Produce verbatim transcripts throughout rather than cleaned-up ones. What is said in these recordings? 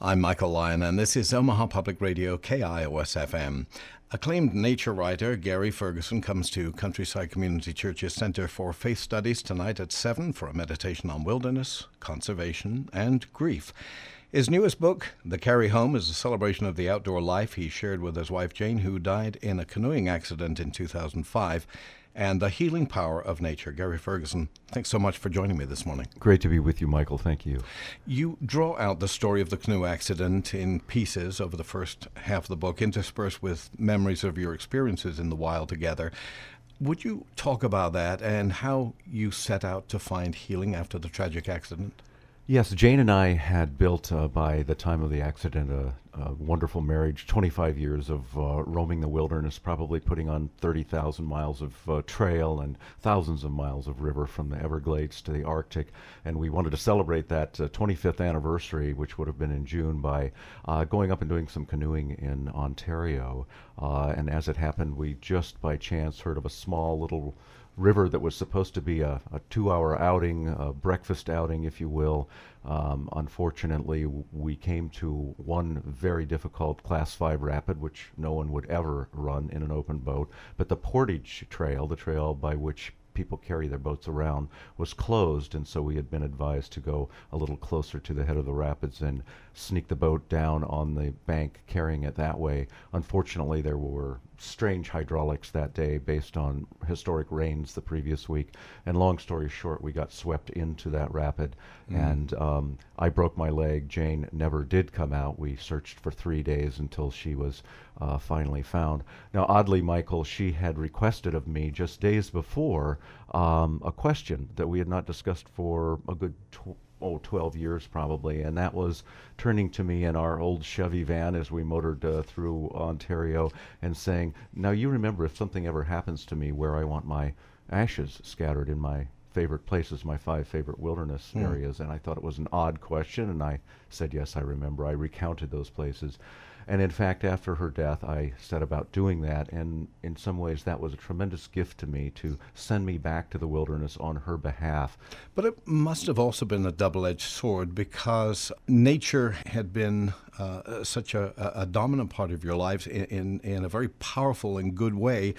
I'm Michael Lyon, and this is Omaha Public Radio, K I O S F M. Acclaimed nature writer Gary Ferguson comes to Countryside Community Church's Center for Faith Studies tonight at seven for a meditation on wilderness, conservation, and grief. His newest book, The Carry Home, is a celebration of the outdoor life he shared with his wife Jane, who died in a canoeing accident in two thousand five, and the healing power of nature. Gary Ferguson, thanks so much for joining me this morning. Great to be with you, Michael. Thank you. You draw out the story of the canoe accident in pieces over the first half of the book, interspersed with memories of your experiences in the wild together. Would you talk about that and how you set out to find healing after the tragic accident? Yes, Jane and I had built, uh, by the time of the accident, a, a wonderful marriage, twenty-five years of uh, roaming the wilderness, probably putting on thirty thousand miles of uh, trail and thousands of miles of river from the Everglades to the Arctic. And we wanted to celebrate that uh, twenty-fifth anniversary, which would have been in June, by uh, going up and doing some canoeing in Ontario. Uh, and as it happened, we just by chance heard of a small little river that was supposed to be a, a two-hour outing, a breakfast outing, if you will. Um, unfortunately, w- we came to one very difficult Class five rapid, which no one would ever run in an open boat. But the portage trail, the trail by which people carry their boats around, was closed, and so we had been advised to go a little closer to the head of the rapids and sneak the boat down on the bank, carrying it that way. Unfortunately, there were strange hydraulics that day based on historic rains the previous week, and long story short, we got swept into that rapid, mm. and um, I broke my leg. Jane never did come out. We searched for three days until she was uh, finally found. Now, oddly, Michael, she had requested of me just days before um, a question that we had not discussed for a good tw- oh, twelve years probably, and that was turning to me in our old Chevy van as we motored uh, through Ontario and saying, now you remember if something ever happens to me where I want my ashes scattered in my favorite places, my five favorite wilderness mm. areas. And I thought it was an odd question, and I said, yes, I remember. I recounted those places. And in fact, after her death, I set about doing that, and in some ways that was a tremendous gift to me to send me back to the wilderness on her behalf. But it must have also been a double-edged sword, because nature had been uh, such a, a dominant part of your lives in, in, in a very powerful and good way.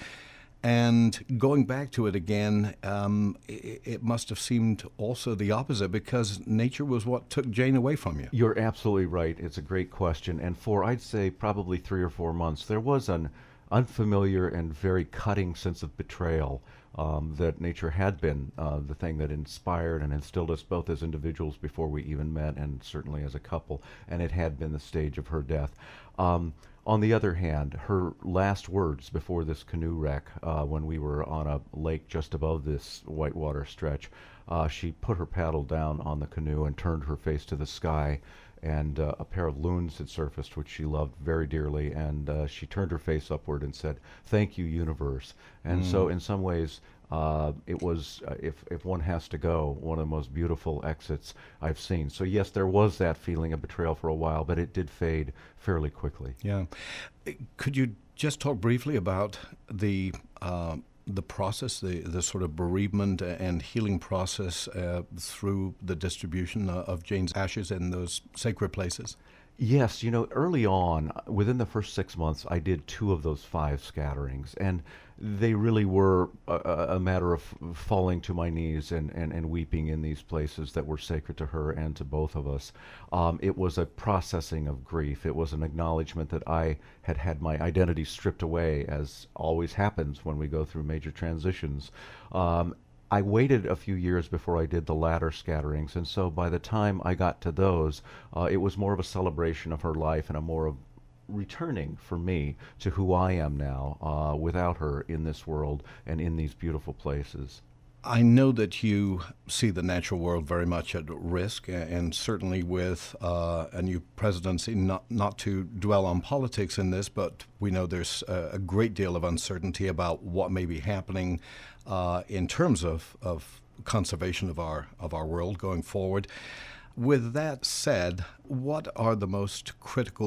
And going back to it again, um, it, it must have seemed also the opposite, because nature was what took Jane away from you. You're absolutely right. It's a great question. And for, I'd say, probably three or four months, there was an unfamiliar and very cutting sense of betrayal um, that nature had been uh, the thing that inspired and instilled us both as individuals before we even met, and certainly as a couple. And it had been the stage of her death. Um, On the other hand, her last words before this canoe wreck, uh, when we were on a lake just above this whitewater stretch, uh, she put her paddle down on the canoe and turned her face to the sky, and uh, a pair of loons had surfaced, which she loved very dearly, and uh, she turned her face upward and said, "Thank you, universe." And mm. so in some ways, Uh, it was, uh, if if one has to go, one of the most beautiful exits I've seen. So yes, there was that feeling of betrayal for a while, but it did fade fairly quickly. Yeah. Could you just talk briefly about the uh, the process, the, the sort of bereavement and healing process uh, through the distribution uh, of Jane's ashes in those sacred places? Yes, you know, early on, within the first six months, I did two of those five scatterings, and they really were a, a matter of falling to my knees and, and, and weeping in these places that were sacred to her and to both of us. Um, it was a processing of grief. It was an acknowledgement that I had had my identity stripped away, as always happens when we go through major transitions. Um, I waited a few years before I did the latter scatterings, and so by the time I got to those, uh, it was more of a celebration of her life and a more of returning for me to who I am now uh, without her in this world and in these beautiful places. I know that you see the natural world very much at risk, and certainly with uh, a new presidency, not not to dwell on politics in this, but we know there's a, a great deal of uncertainty about what may be happening uh, in terms of, of conservation of our of our world going forward. With that said, what are the most critical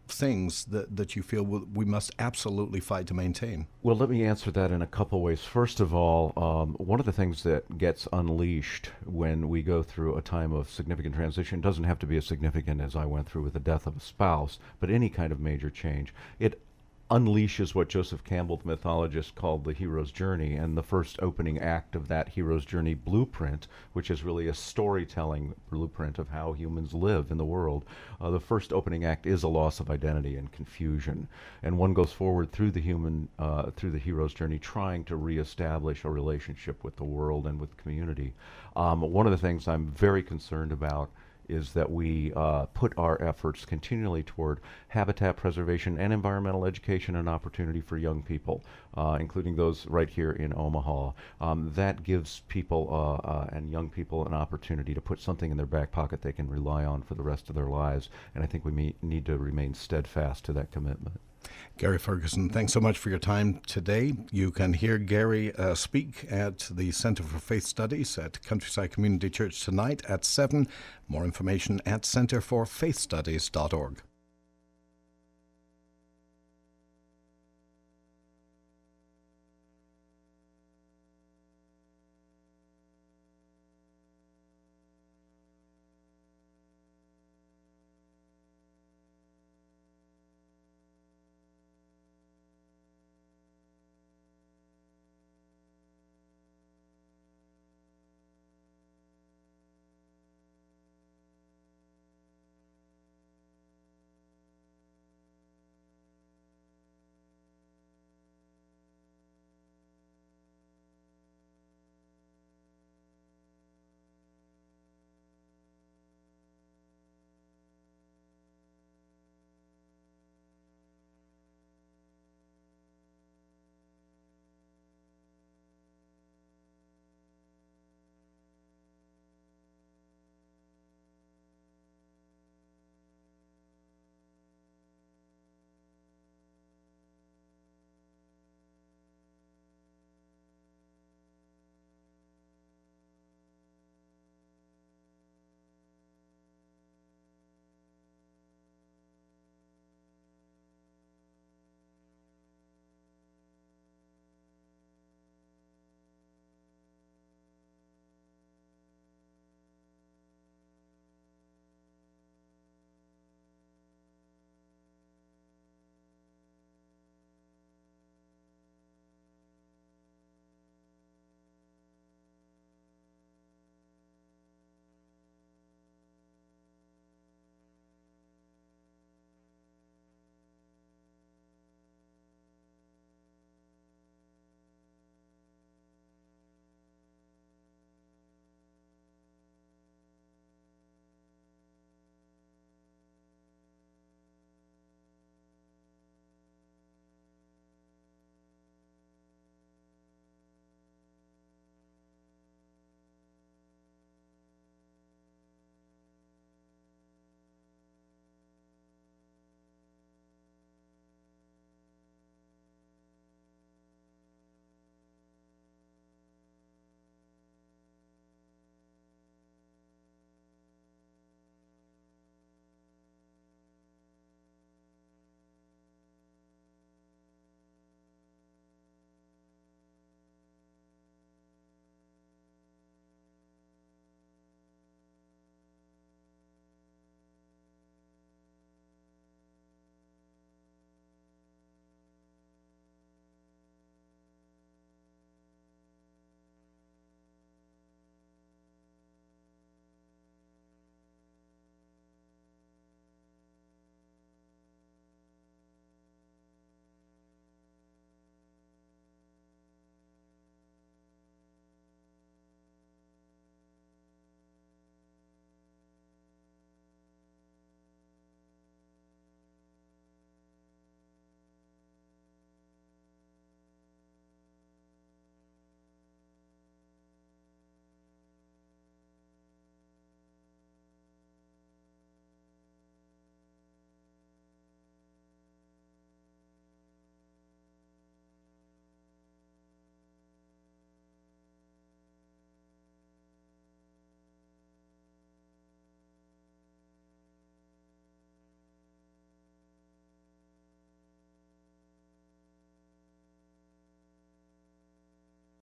things that, that you feel we must absolutely fight to maintain? Well, let me answer that in a couple ways. First of all, um, one of the things that gets unleashed when we go through a time of significant transition doesn't have to be as significant as I went through with the death of a spouse, but any kind of major change. It unleashes what Joseph Campbell, the mythologist, called the hero's journey, and the first opening act of that hero's journey blueprint, which is really a storytelling blueprint of how humans live in the world. Uh, the first opening act is a loss of identity and confusion, and one goes forward through the human, uh, through the hero's journey, trying to reestablish a relationship with the world and with community. Um, one of the things I'm very concerned about is that we uh, put our efforts continually toward habitat preservation and environmental education and opportunity for young people, uh, including those right here in Omaha. Um, that gives people uh, uh, and young people an opportunity to put something in their back pocket they can rely on for the rest of their lives, and I think we may need to remain steadfast to that commitment. Gary Ferguson, thanks so much for your time today. You can hear Gary uh, speak at the Center for Faith Studies at Countryside Community Church tonight at seven. More information at center for faith studies dot org.